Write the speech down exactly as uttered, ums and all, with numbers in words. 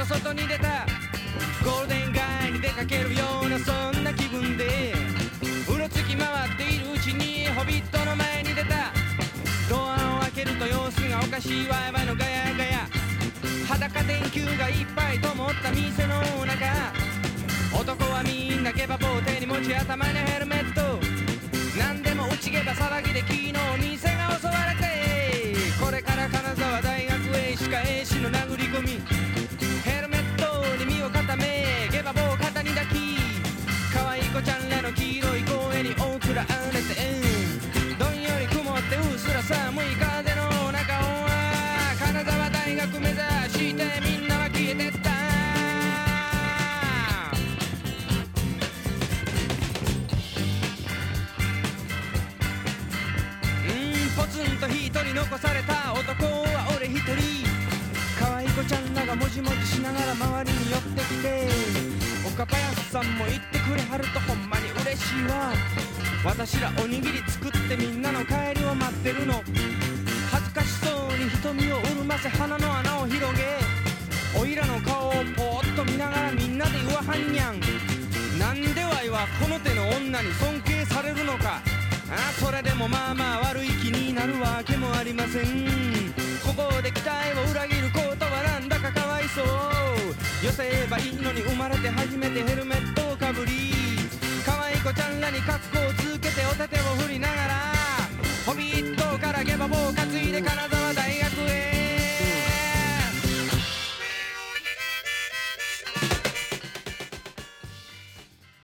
ら外に出た。ゴールデン街に出かけるようなそんな気分でうろつき回っているうちにホビットの前に出た。ドアを開けると様子がおかしいワイワイのガヤガヤ、裸電球がいっぱい灯った店の中、男はみんなゲバ棒を手に持ち頭にヘルメット、何でも打ちゲバ騒ぎで昨日店が襲われて、これから金沢大学へ歯科衛師の殴り込み、ヘルメットに身を固めゲバ棒を肩に抱き、可愛い子ちゃんらの黄色い声におくられて、どんより曇ってうっすら寒い風の中を金沢大学目指してみんなは消えてった。ポツンと一人残された男は俺一人、可愛い子ちゃんらがもじもじしながら周りに寄ってきて、岡林さんも言ってくれはるとほんまに嬉しいわ。私らおにぎり作ってみんなの帰りを待ってるの、恥ずかしそうに瞳を潤ませ鼻の穴を広げ、おいらの顔をぽーっと見ながらみんなで言わはんにゃん、なんでわいはこの手の女に尊敬されるのか。ああそれでもまあまあ悪い気になるわけもありません。ここで期待を裏切ることはなんだかかわいそう。よせばいいのに生まれて初めてヘルメットをかぶり、可愛い子ちゃんらに格好をつけてお手手を振りながらホビットからゲバ棒を担いで金沢